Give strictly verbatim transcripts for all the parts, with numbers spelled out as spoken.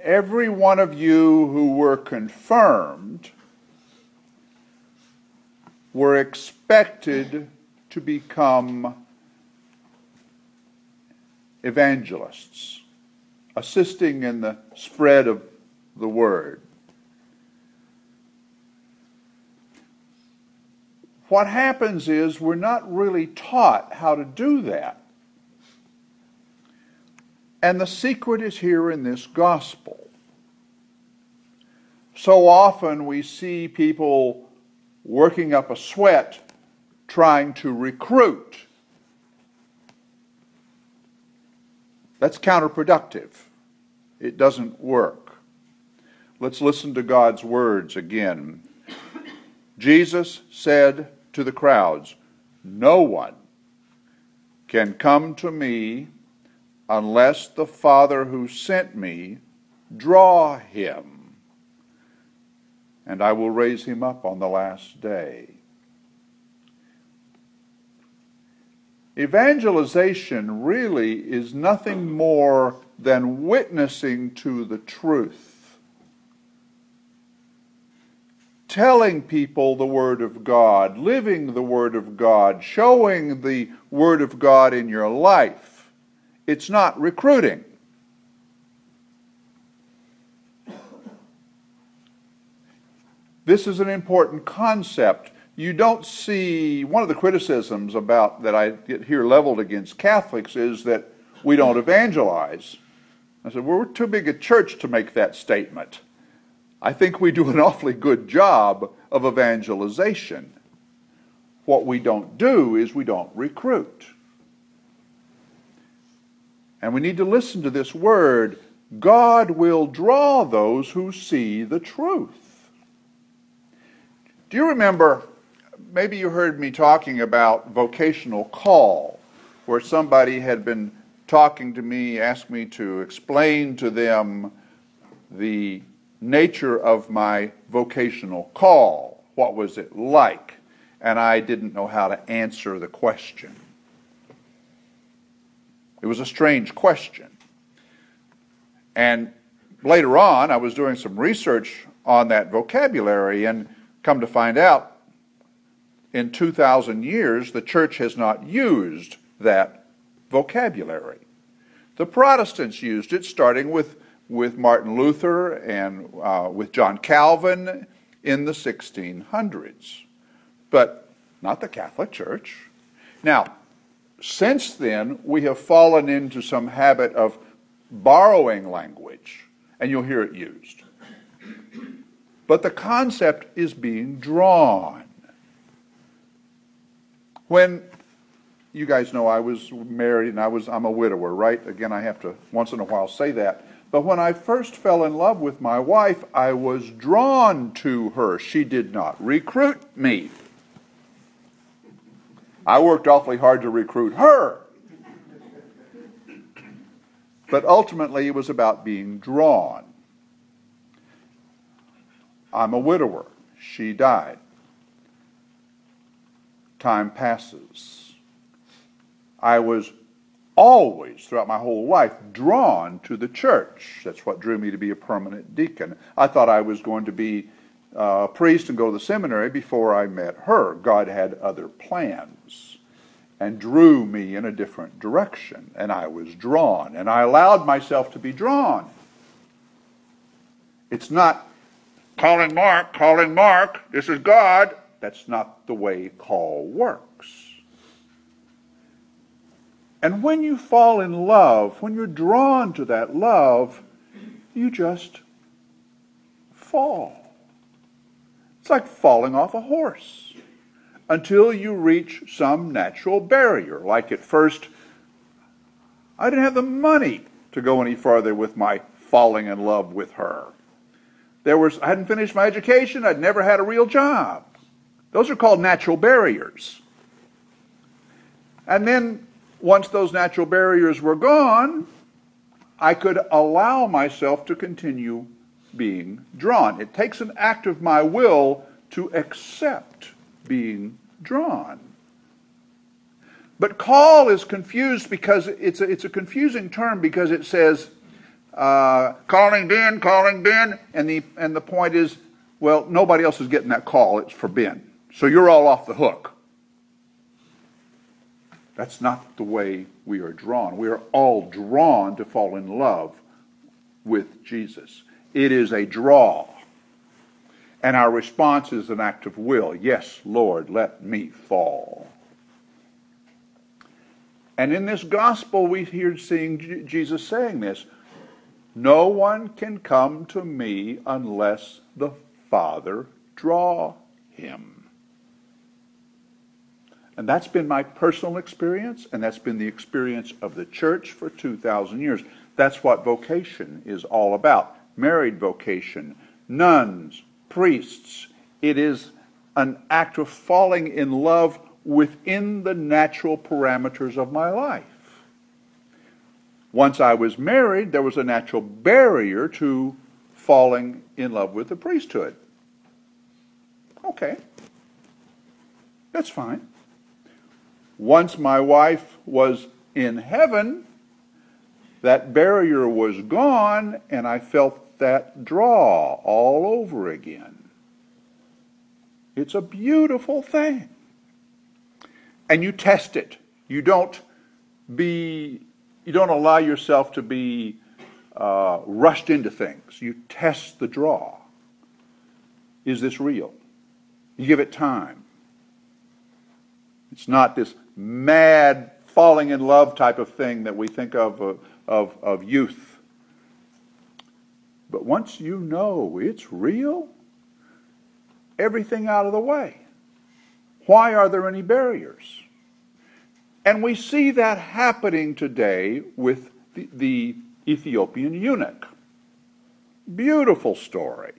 every one of you who were confirmed were expected to become evangelists, assisting in the spread of the word. What happens is we're not really taught how to do that. And the secret is here in this gospel. So often we see people working up a sweat trying to recruit. That's counterproductive. It doesn't work. Let's listen to God's words again. Jesus said to the crowds, "No one can come to me unless the Father who sent me draw him, and I will raise him up on the last day." Evangelization really is nothing more than witnessing to the truth. Telling people the Word of God, living the Word of God, showing the Word of God in your life. It's not recruiting. This is an important concept. You don't see, one of the criticisms about that I get here leveled against Catholics is that we don't evangelize. I said, well, we're too big a church to make that statement. I think we do an awfully good job of evangelization. What we don't do is we don't recruit. And we need to listen to this word. God will draw those who see the truth. Do you remember, maybe you heard me talking about vocational call, where somebody had been talking to me, asked me to explain to them the nature of my vocational call. What was it like? And I didn't know how to answer the question. It was a strange question. And later on, I was doing some research on that vocabulary, and come to find out, in two thousand years, the church has not used that vocabulary. The Protestants used it, starting with, with Martin Luther and uh, with John Calvin in the sixteen hundreds, but not the Catholic Church. Now, since then, we have fallen into some habit of borrowing language, and you'll hear it used. But the concept is being drawn. When, you guys know I was married and I was, I'm a widower, right? Again, I have to once in a while say that. But when I first fell in love with my wife, I was drawn to her. She did not recruit me. I worked awfully hard to recruit her. But ultimately, it was about being drawn. I'm a widower. She died. Time passes. I was always, throughout my whole life, drawn to the church. That's what drew me to be a permanent deacon. I thought I was going to be a priest and go to the seminary before I met her. God had other plans and drew me in a different direction, and I was drawn, and I allowed myself to be drawn. It's not, calling Mark, calling Mark, this is God. That's not the way call works. And when you fall in love, when you're drawn to that love, you just fall. It's like falling off a horse until you reach some natural barrier. Like at first, I didn't have the money to go any farther with my falling in love with her. There was, I hadn't finished my education. I'd never had a real job. Those are called natural barriers. And then, once those natural barriers were gone, I could allow myself to continue being drawn. It takes an act of my will to accept being drawn. But call is confused because it's a, it's a confusing term because it says, uh, calling Ben, calling Ben, and the and the point is, well, nobody else is getting that call. It's for Ben, so you're all off the hook. That's not the way we are drawn. We are all drawn to fall in love with Jesus. It is a draw. And our response is an act of will. Yes, Lord, let me fall. And in this gospel, we hear seeing Jesus saying this. No one can come to me unless the Father draw him. And that's been my personal experience, and that's been the experience of the church for two thousand years. That's what vocation is all about. Married vocation, nuns, priests. It is an act of falling in love within the natural parameters of my life. Once I was married, there was a natural barrier to falling in love with the priesthood. Okay, that's fine. Once my wife was in heaven, that barrier was gone, and I felt that draw all over again. It's a beautiful thing. And you test it. You don't be, you don't allow yourself to be uh, rushed into things. You test the draw. Is this real? You give it time. It's not this mad falling in love type of thing that we think of uh, of, of youth. But once you know it's real, everything out of the way. Why are there any barriers? And we see that happening today with the, the Ethiopian eunuch. Beautiful story.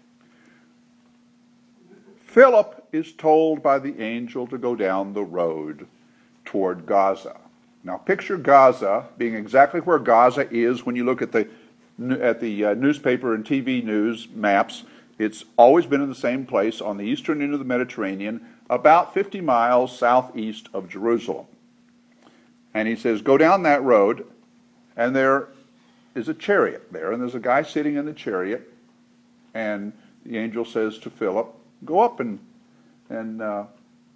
Philip is told by the angel to go down the road toward Gaza. Now picture Gaza being exactly where Gaza is when you look at the at the uh, newspaper and T V news maps. It's always been in the same place on the eastern end of the Mediterranean, about fifty miles southeast of Jerusalem. And he says, go down that road, and there is a chariot there, and there's a guy sitting in the chariot, and the angel says to Philip, go up and and uh,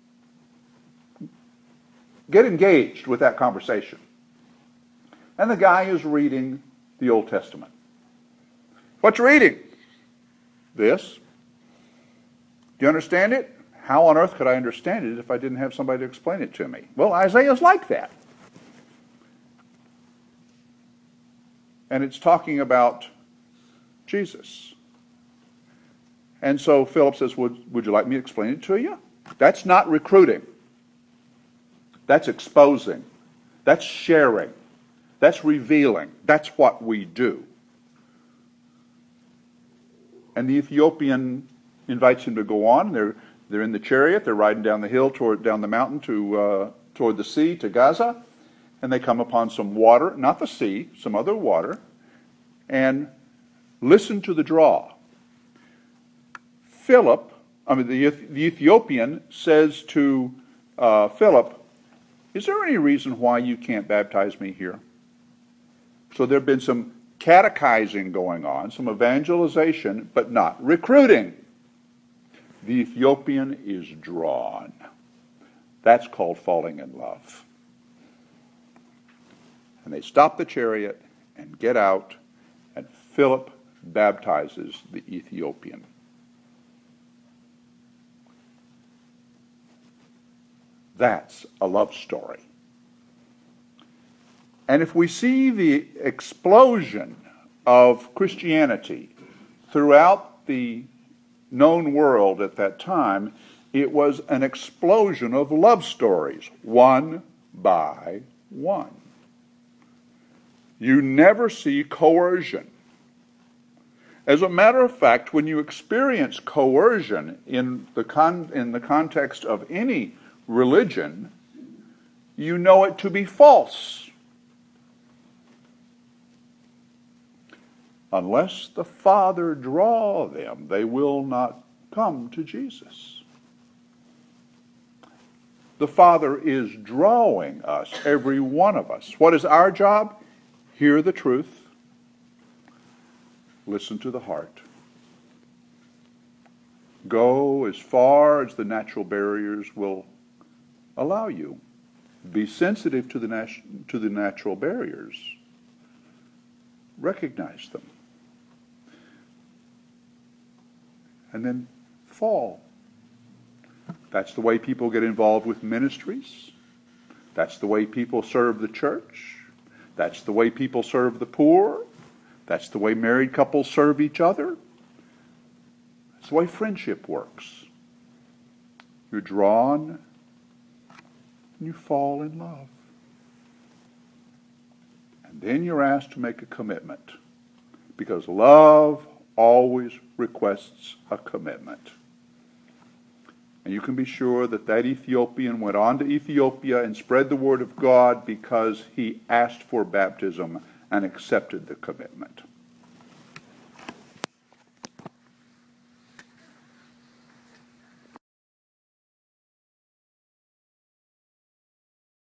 get engaged with that conversation. And the guy is reading the Old Testament. What you reading? This. Do you understand it? How on earth could I understand it if I didn't have somebody to explain it to me? Well, Isaiah's like that. And it's talking about Jesus. And so Philip says, would, would you like me to explain it to you? That's not recruiting. That's exposing. That's sharing. That's revealing. That's what we do. And the Ethiopian invites him to go on. They're they're in the chariot. They're riding down the hill toward down the mountain to uh, toward the sea to Gaza, and they come upon some water, not the sea, some other water, and listen to the draw. Philip, I mean the, the Ethiopian says to uh, Philip, "Is there any reason why you can't baptize me here?" So there have been some catechizing going on, some evangelization, but not recruiting. The Ethiopian is drawn. That's called falling in love. And they stop the chariot and get out, and Philip baptizes the Ethiopian. That's a love story. And if we see the explosion of Christianity throughout the known world at that time, it was an explosion of love stories, one by one. You never see coercion. As a matter of fact, when you experience coercion in the con- in the context of any religion, you know it to be false. Unless the Father draw them, they will not come to Jesus. The Father is drawing us, every one of us. What is our job? Hear the truth, Listen to the heart. Go as far as the natural barriers will allow you. Be sensitive to the, nat- to the natural barriers. Recognize them. And then fall. That's the way people get involved with ministries. That's the way people serve the church. That's the way people serve the poor. That's the way married couples serve each other. That's the way friendship works. You're drawn and you fall in love. And then you're asked to make a commitment, because love always requests a commitment. And you can be sure that that Ethiopian went on to Ethiopia and spread the word of God because he asked for baptism and accepted the commitment.